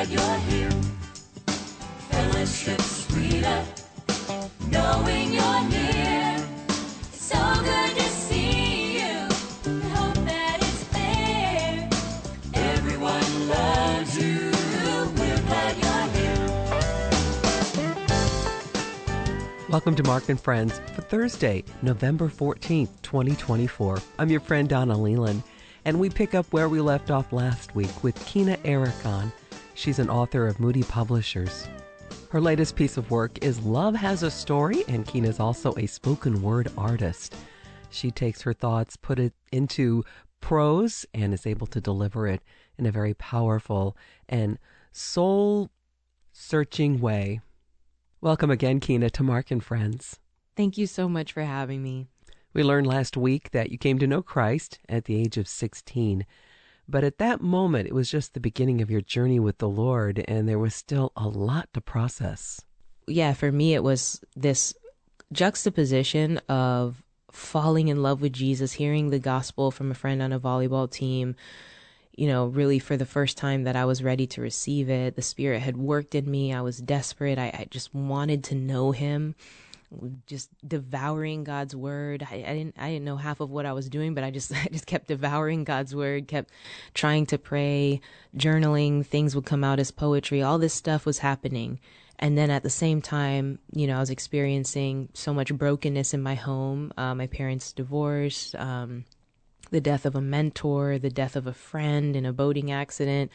glad you're here. Fellowship sweeter, knowing you're near. It's so good to see you. I hope that it's clear. Everyone loves you. We're glad you're here. Welcome to Mark and Friends for Thursday, November 14th, 2024. I'm your friend Donna Leland, and we pick up where we left off last week with Kina Arikon. She's an author of Moody Publishers. Her latest piece of work is Love Has a Story, and Kina's also a spoken word artist. She takes her thoughts, put it into prose, and is able to deliver it in a very powerful and soul-searching way. Welcome again, Kina, to Mark and Friends. Thank you so much for having me. We learned last week that you came to know Christ at the age of 16. But at that moment, it was just the beginning of your journey with the Lord, and there was still a lot to process. Yeah, for me, it was this juxtaposition of falling in love with Jesus, hearing the gospel from a friend on a volleyball team, you know, really for the first time that I was ready to receive it. The Spirit had worked in me. I was desperate. I just wanted to know him. Just devouring God's word. I didn't know half of what I was doing, but I just kept devouring God's word, kept trying to pray, journaling, things would come out as poetry. All this stuff was happening. And then at the same time, you know, I was experiencing so much brokenness in my home. My parents divorced, the death of a mentor, the death of a friend in a boating accident,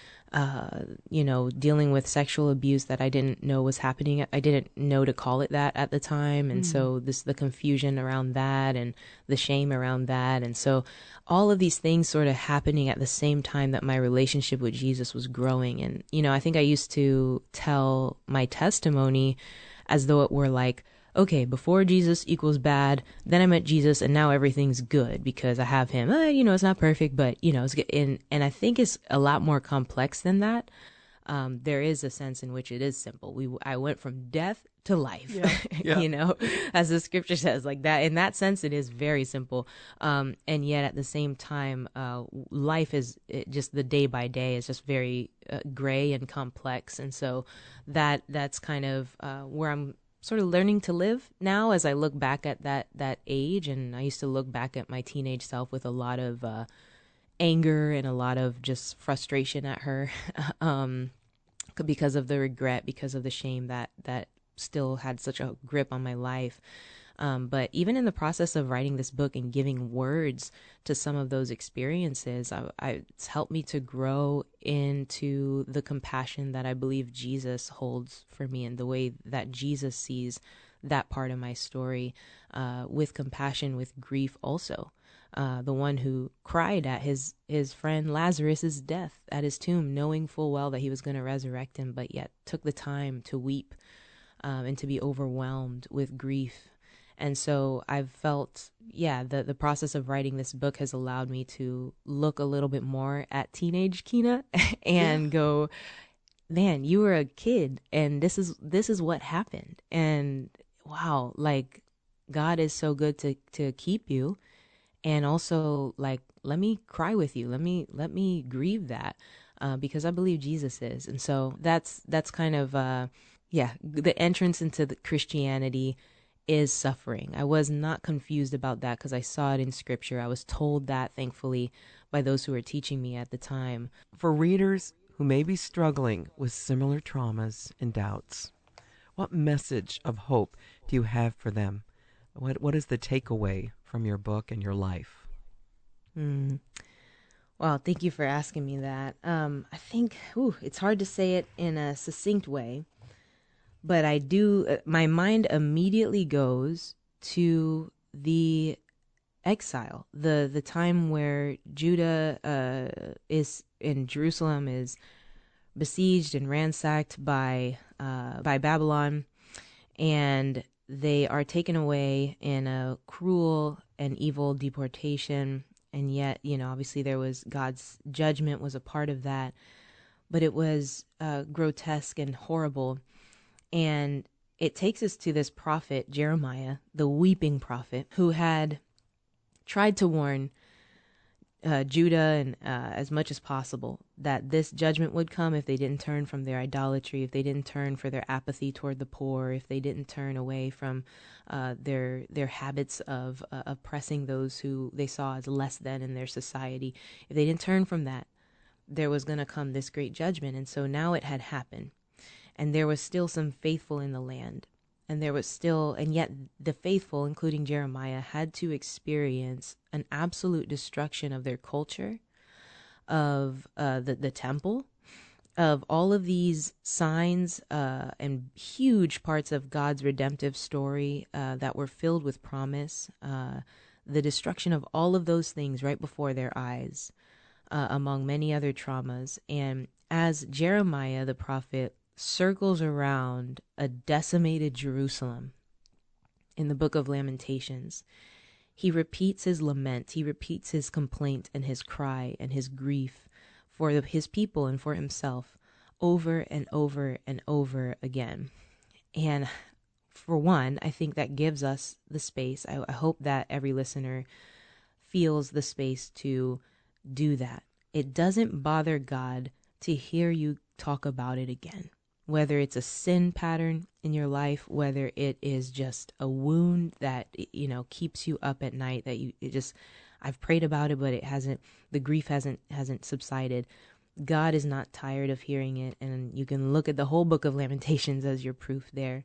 you know, dealing with sexual abuse that I didn't know was happening. I didn't know to call it that at the time. And so the confusion around that and the shame around that. And so all of these things sort of happening at the same time that my relationship with Jesus was growing. And, you know, I think I used to tell my testimony as though it were like, okay, before Jesus equals bad, then I met Jesus, and now everything's good because I have him. You know, it's not perfect, but, you know, it's good. And I think it's a lot more complex than that. There is a sense in which it is simple. I went from death to life, you know, as the scripture says, like that. In that sense, it is very simple. And yet at the same time, life is just the day by day is just very gray and complex. And so that's kind of where I'm sort of learning to live now as I look back at that age. And I used to look back at my teenage self with a lot of anger and a lot of just frustration at her because of the regret, because of the shame that still had such a grip on my life. But even in the process of writing this book and giving words to some of those experiences, it's helped me to grow into the compassion that I believe Jesus holds for me and the way that Jesus sees that part of my story, with compassion, with grief also. The one who cried at his friend Lazarus's death at his tomb, knowing full well that he was going to resurrect him, but yet took the time to weep and to be overwhelmed with grief. And so I've felt, the process of writing this book has allowed me to look a little bit more at teenage Kina and go, man, you were a kid and this is what happened. And wow, like God is so good to keep you. And also like, let me cry with you. Let me grieve that, because I believe Jesus is. And so that's kind of, the entrance into the Christianity is suffering. I was not confused about that because I saw it in scripture. I was told that, thankfully, by those who were teaching me at the time. For readers who may be struggling with similar traumas and doubts, what message of hope do you have for them? What is the takeaway from your book and your life? Well, thank you for asking me that. I think it's hard to say it in a succinct way, but I do. My mind immediately goes to the exile, the time where Judah is in Jerusalem is besieged and ransacked by Babylon, and they are taken away in a cruel and evil deportation. And yet, you know, obviously there was God's judgment was a part of that, but it was grotesque and horrible. And it takes us to this prophet, Jeremiah, the weeping prophet, who had tried to warn Judah and as much as possible, that this judgment would come if they didn't turn from their idolatry, if they didn't turn for their apathy toward the poor, if they didn't turn away from their habits of oppressing those who they saw as less than in their society. If they didn't turn from that, there was going to come this great judgment. And so now it had happened, and there was still some faithful in the land. And there was still, and yet the faithful, including Jeremiah, had to experience an absolute destruction of their culture, of the temple, of all of these signs and huge parts of God's redemptive story that were filled with promise, the destruction of all of those things right before their eyes, among many other traumas. And as Jeremiah, the prophet, circles around a decimated Jerusalem in the book of Lamentations, he repeats his lament, he repeats his complaint and his cry and his grief for his people and for himself over and over and over again. And for one, I think that gives us the space. I hope that every listener feels the space to do that. It doesn't bother God to hear you talk about it again. Whether it's a sin pattern in your life, whether it is just a wound that, keeps you up at night, that I've prayed about it, but the grief hasn't subsided. God is not tired of hearing it. And you can look at the whole book of Lamentations as your proof there.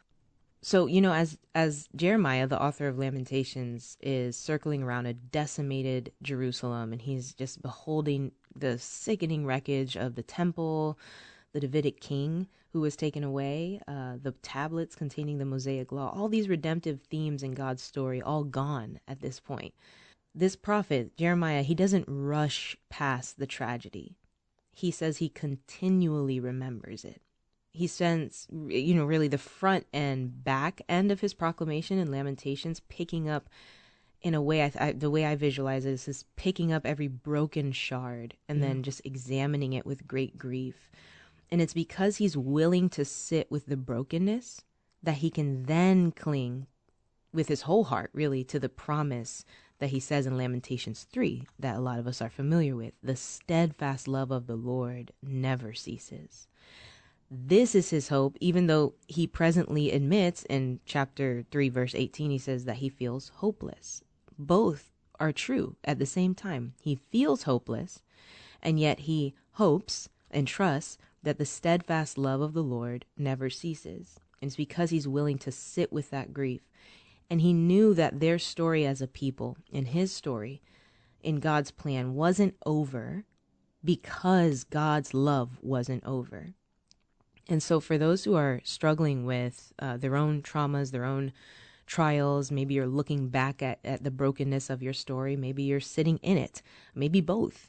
So, as Jeremiah, the author of Lamentations, is circling around a decimated Jerusalem, and he's just beholding the sickening wreckage of the temple, the Davidic king who was taken away, the tablets containing the Mosaic law, all these redemptive themes in God's story, all gone at this point. This prophet, Jeremiah, he doesn't rush past the tragedy. He says he continually remembers it. He spends, really the front and back end of his proclamation in Lamentations picking up in a way, the way I visualize it is picking up every broken shard and then just examining it with great grief. And it's because he's willing to sit with the brokenness that he can then cling with his whole heart, really, to the promise that he says in Lamentations 3 that a lot of us are familiar with. The steadfast love of the Lord never ceases. This is his hope, even though he presently admits in chapter 3, verse 18, he says that he feels hopeless. Both are true at the same time. He feels hopeless, and yet he hopes and trusts that the steadfast love of the Lord never ceases. And it's because he's willing to sit with that grief. And he knew that their story as a people, and his story in God's plan, wasn't over because God's love wasn't over. And so for those who are struggling with their own traumas, their own trials, maybe you're looking back at the brokenness of your story, maybe you're sitting in it, maybe both,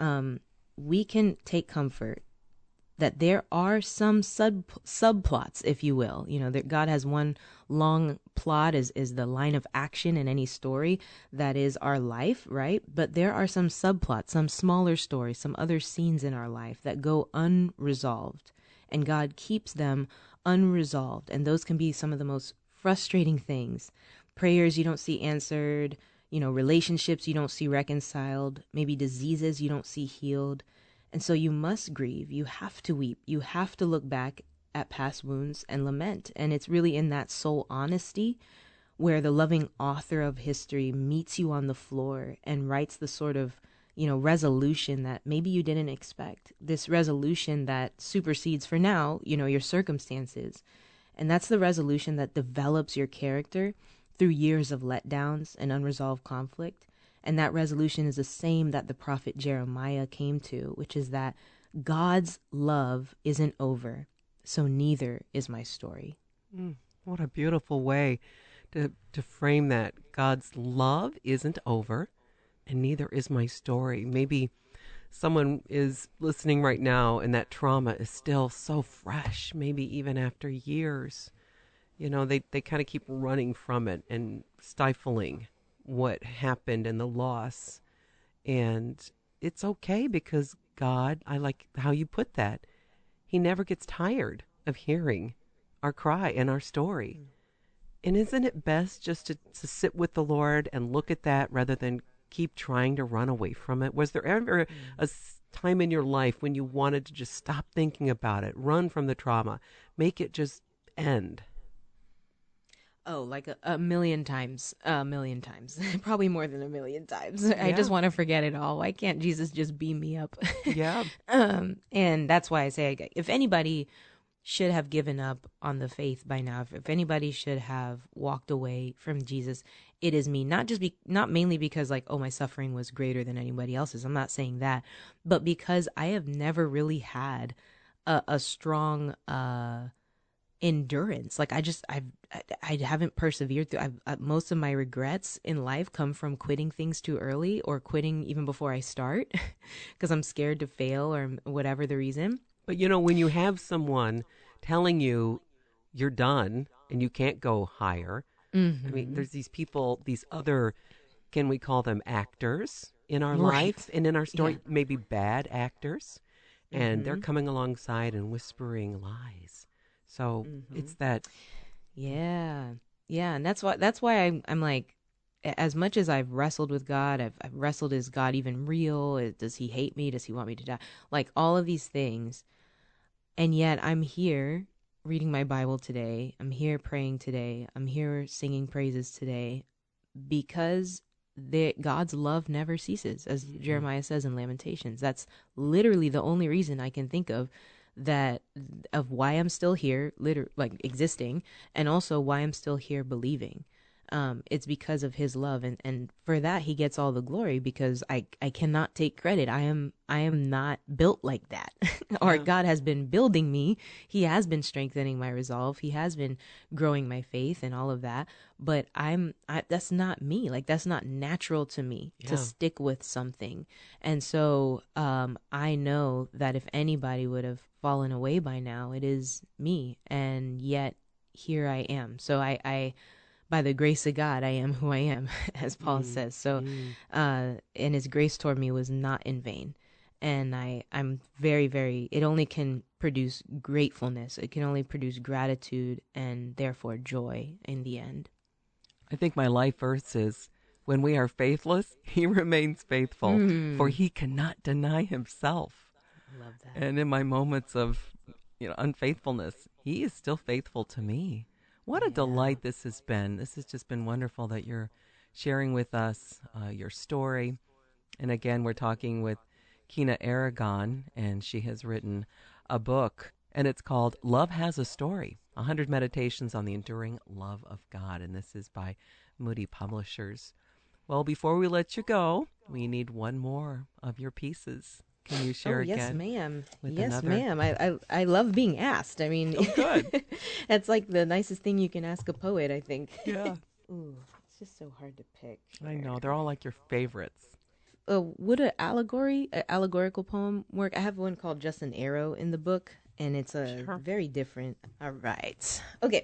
we can take comfort that there are some subplots, if you will. That God has one long plot is the line of action in any story that is our life, right? But there are some subplots, some smaller stories, some other scenes in our life that go unresolved, and God keeps them unresolved. And those can be some of the most frustrating things. Prayers you don't see answered, relationships you don't see reconciled, maybe diseases you don't see healed. And so you must grieve. You have to weep. You have to look back at past wounds and lament. And it's really in that soul honesty where the loving author of history meets you on the floor and writes the sort of, resolution that maybe you didn't expect. This resolution that supersedes for now, your circumstances. And that's the resolution that develops your character through years of letdowns and unresolved conflict. And that resolution is the same that the prophet Jeremiah came to, which is that God's love isn't over, so neither is my story. What a beautiful way to frame that. God's love isn't over, and neither is my story. Maybe someone is listening right now and that trauma is still so fresh, maybe even after years. They kind of keep running from it and stifling what happened and the loss. And it's okay because God, I like how you put that, he never gets tired of hearing our cry and our story. And isn't it best just to sit with the Lord and look at that rather than keep trying to run away from it? Was there ever a time in your life when you wanted to just stop thinking about it, run from the trauma, make it just end? Oh, like a million times, probably more than a million times. I just Yeah. want to forget it all. Why can't Jesus just beam me up? Yeah. And that's why I say, if anybody should have given up on the faith by now, if anybody should have walked away from Jesus, it is me. Not mainly because like, oh, my suffering was greater than anybody else's. I'm not saying that, but because I have never really had a strong endurance. Like I haven't persevered through. Most of my regrets in life come from quitting things too early or quitting even before I start because I'm scared to fail or whatever the reason. But when you have someone telling you you're done and you can't go higher, I mean, there's these people, these other, can we call them actors in our Right. life and in our story, Yeah. maybe bad actors, and they're coming alongside and whispering lies. So it's that, Yeah. Yeah, and that's why I'm like, as much as I've wrestled with God, I've wrestled, is God even real? Does he hate me? Does he want me to die? Like all of these things. And yet I'm here reading my Bible today. I'm here praying today. I'm here singing praises today because God's love never ceases, as Jeremiah says in Lamentations. That's literally the only reason I can think of why I'm still here, like existing, and also why I'm still here believing. It's because of his love, and for that he gets all the glory, because I cannot take credit. I am not built like that. Or Yeah. God has been building me. He has been strengthening my resolve. He has been growing my faith and all of that. But that's not me. Like that's not natural to me Yeah. to stick with something. And so I know that if anybody would have fallen away by now, it is me. And yet here I am. So I by the grace of God, I am who I am, as Paul says. So, and his grace toward me was not in vain. And I'm very, very, it only can produce gratefulness. It can only produce gratitude and therefore joy in the end. I think my life verse is, when we are faithless, he remains faithful, for he cannot deny himself. I love that. And in my moments of unfaithfulness, he is still faithful to me. What a delight this has been. This has just been wonderful that you're sharing with us your story. And again, we're talking with Kina Aragon, and she has written a book, and it's called Love Has a Story, 100 Meditations on the Enduring Love of God. And this is by Moody Publishers. Well, before we let you go, we need one more of your pieces. Can you share again? Yes, ma'am. with Yes, another? ma'am. I love being asked. I mean, good. That's like the nicest thing you can ask a poet, I think. Yeah, Ooh, it's just so hard to pick. I know. They're all like your favorites. Would an allegorical poem work? I have one called Just an Arrow in the book, and it's very different. All right. Okay.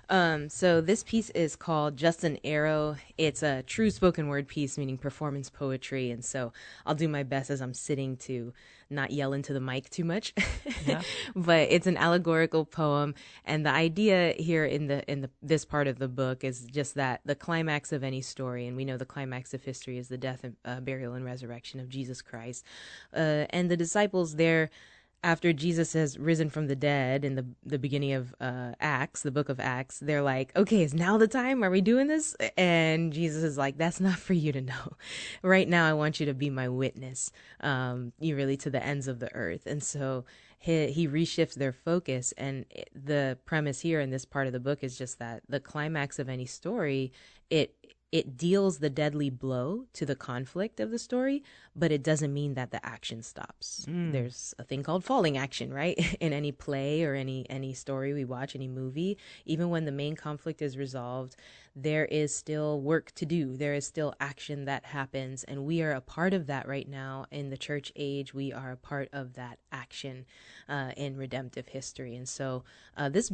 So this piece is called Just an Arrow. It's a true spoken word piece, meaning performance poetry. And so I'll do my best as I'm sitting to not yell into the mic too much. Yeah. But it's an allegorical poem, and the idea here in this part of the book is just that the climax of any story, and we know the climax of history is the death, burial, and resurrection of Jesus Christ, and the disciples there, after Jesus has risen from the dead in the beginning of Acts, the book of Acts, they're like, okay, is now the time? Are we doing this? And Jesus is like, that's not for you to know. Right now, I want you to be my witness, you really to the ends of the earth. And so he reshifts their focus. And the premise here in this part of the book is just that the climax of any story, it deals the deadly blow to the conflict of the story, but it doesn't mean that the action stops. There's a thing called falling action, right? In any play or any story we watch, any movie, even when the main conflict is resolved, there is still work to do. There is still action that happens, and we are a part of that right now in the church age. We are a part of that action in redemptive history. And so this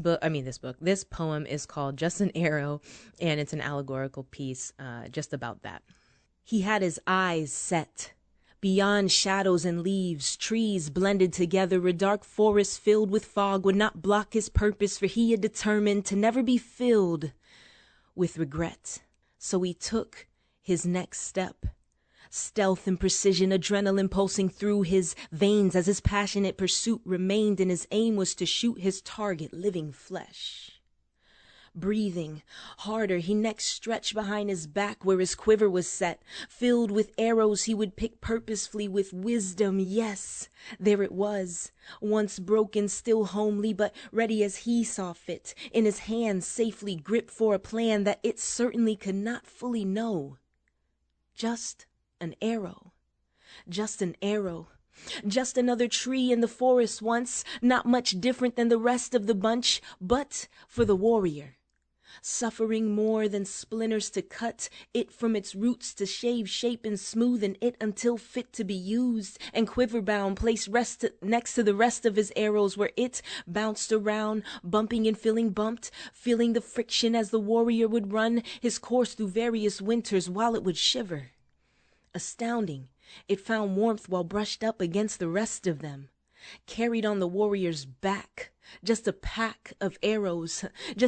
poem is called Just an Arrow, and it's an allegorical piece just about that. He had his eyes set. Beyond shadows and leaves, trees blended together, a dark forest filled with fog would not block his purpose, for he had determined to never be filled with regret. So he took his next step. Stealth and precision, adrenaline pulsing through his veins as his passionate pursuit remained, and his aim was to shoot his target, living flesh. Breathing harder, he next stretched behind his back where his quiver was set, filled with arrows he would pick purposefully with wisdom. Yes, there it was, once broken, still homely, but ready as he saw fit, in his hands safely gripped for a plan that it certainly could not fully know. Just an arrow. Just an arrow. Just another tree in the forest once, not much different than the rest of the bunch, but for the warrior, suffering more than splinters to cut it from its roots, to shave, shape, and smoothen it until fit to be used, and quiver bound placed next to the rest of his arrows, where it bounced around, bumping and feeling bumped, feeling the friction as the warrior would run his course through various winters while it would shiver. Astounding, it found warmth while brushed up against the rest of them, carried on the warrior's back. Just a pack of arrows,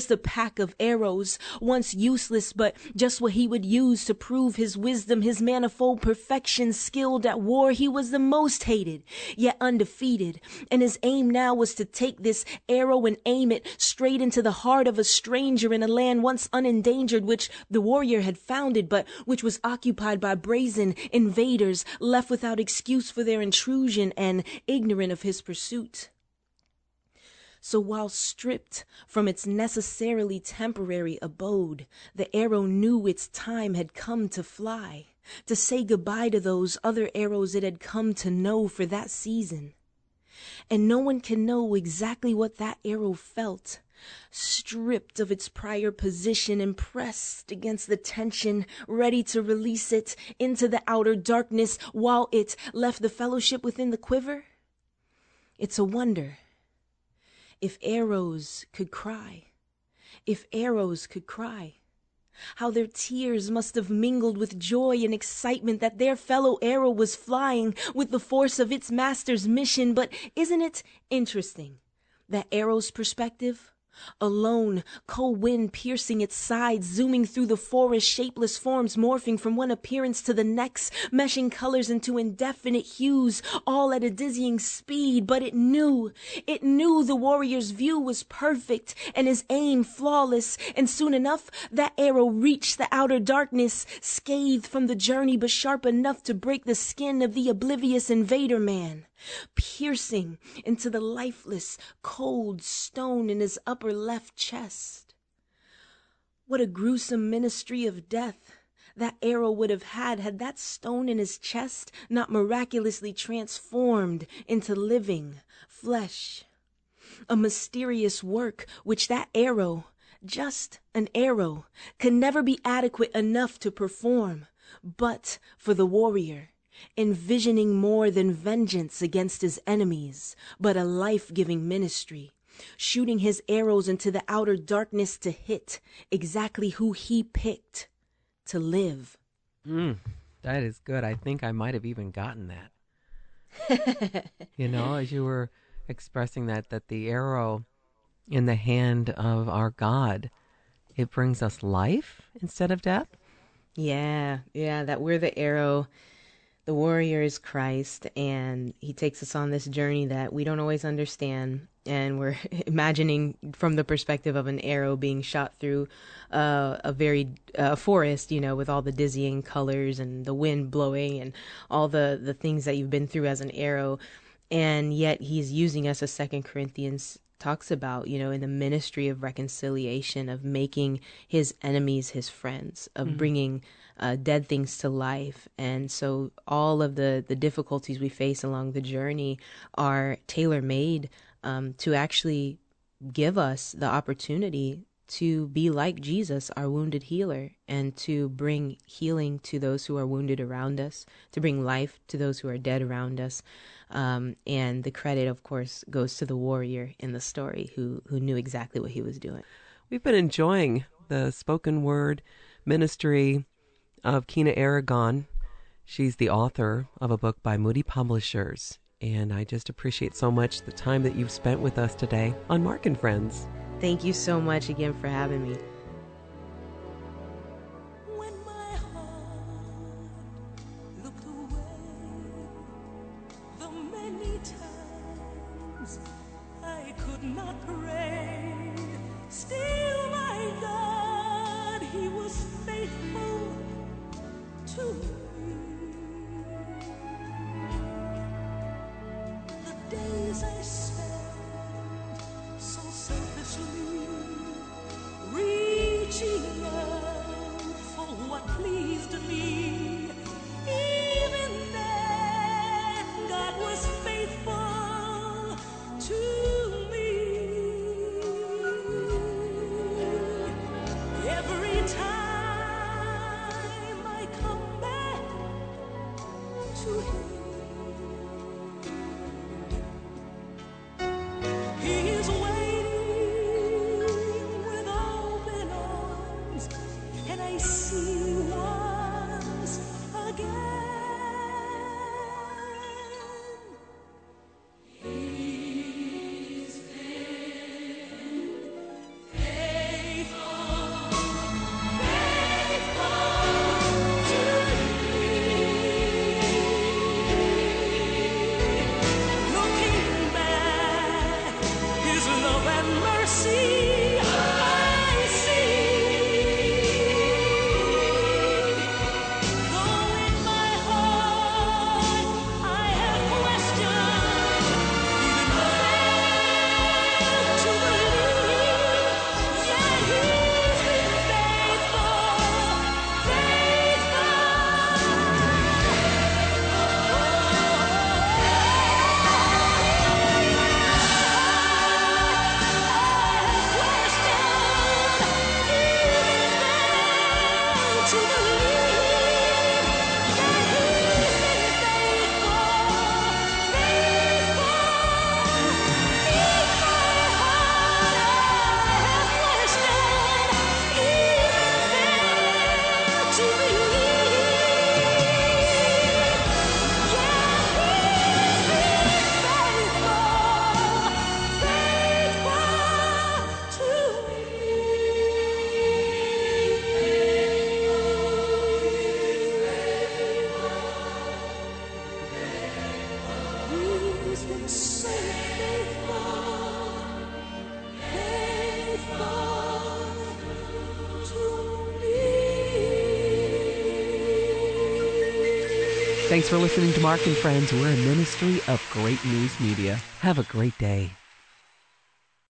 once useless, but just what he would use to prove his wisdom, his manifold perfection. Skilled at war, he was the most hated, yet undefeated. And his aim now was to take this arrow and aim it straight into the heart of a stranger in a land once unendangered, which the warrior had founded, but which was occupied by brazen invaders, left without excuse for their intrusion and ignorant of his pursuit. So while stripped from its necessarily temporary abode, the arrow knew its time had come to fly, to say goodbye to those other arrows it had come to know for that season. And no one can know exactly what that arrow felt, stripped of its prior position and pressed against the tension, ready to release it into the outer darkness while it left the fellowship within the quiver. It's a wonder. If arrows could cry, how their tears must have mingled with joy and excitement that their fellow arrow was flying with the force of its master's mission. But isn't it interesting that arrow's perspective? Alone, cold wind piercing its sides, zooming through the forest, shapeless forms morphing from one appearance to the next, meshing colors into indefinite hues, all at a dizzying speed. But it knew the warrior's view was perfect and his aim flawless, and soon enough that arrow reached the outer darkness, scathed from the journey but sharp enough to break the skin of the oblivious invader man, piercing into the lifeless, cold stone in his upper left chest. What a gruesome ministry of death that arrow would have had that stone in his chest not miraculously transformed into living flesh. A mysterious work which that arrow, just an arrow, could never be adequate enough to perform, but for the warrior, envisioning more than vengeance against his enemies, but a life-giving ministry, shooting his arrows into the outer darkness to hit exactly who he picked to live. That is good. I think I might have even gotten that. As you were expressing that the arrow in the hand of our God, it brings us life instead of death. Yeah, that we're the arrow. The warrior is Christ, and he takes us on this journey that we don't always understand. And we're imagining from the perspective of an arrow being shot through a very forest, with all the dizzying colors and the wind blowing and all the things that you've been through as an arrow. And yet he's using us, as 2 Corinthians talks about, in the ministry of reconciliation, of making his enemies his friends, of bringing dead things to life. And so all of the difficulties we face along the journey are tailor-made to actually give us the opportunity to be like Jesus, our wounded healer, and to bring healing to those who are wounded around us, to bring life to those who are dead around us. And the credit, of course, goes to the warrior in the story who knew exactly what he was doing. We've been enjoying the spoken word ministry of Kina Aragon. She's the author of a book by Moody Publishers. And I just appreciate so much the time that you've spent with us today on Mark and Friends. Thank you so much again for having me. When my heart look I could not pray. Still, my God, He was faithful to me. The days I spent so selfishly reaching out for what pleased me, even then God was faithful to me. Every time I come back to Him, He is waiting with open arms, and I see once again. He's been faithful, faithful to me. Looking back, His love and mercy I see. Though in my heart I have questioned, even failed to believe, yet He's been He's been so faithful, faithful to me. Thanks for listening to Mark and Friends. We're a ministry of Great News Media. Have a great day.